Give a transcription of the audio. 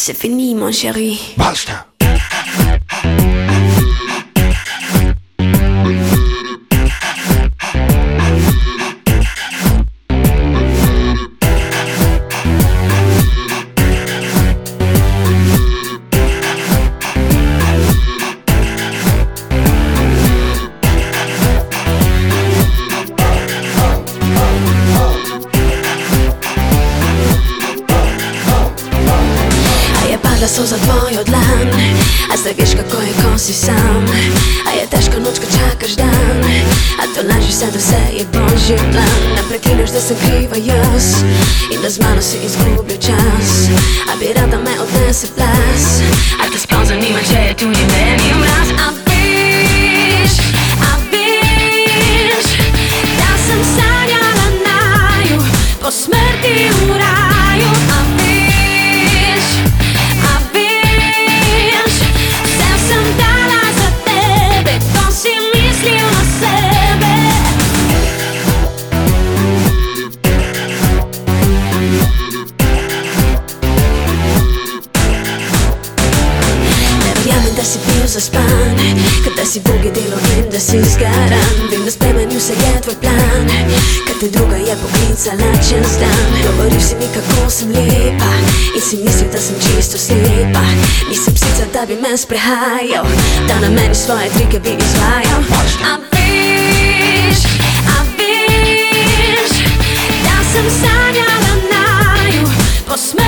C'est fini mon chéri. Basta! So za tvojo dlan, a zdaj veš kako je, ko si sam. A je težko noč, ko čakaš dan, a to laži se, da vse je božji plan. Ne prekineš, da sem kriva jaz in da z mano si izgubil čas. A bi rada me odnese plas, a te sploh zanima, če je tudi meni mraz. A veš, da sem sanjala naju, po smrti v raju. Da si bil zaspan, da si Bog je delo in da si zgaran. Vem, da spremenil se je tvoj plan, ker te druga je poklicala čez dan. Govoril si mi, kako sem lepa in si mislil, da sem čisto slepa. Nisem psica, da bi me sprehajal, da na meni svoje trike bi izvajal. A veš, da sem sanjala naju,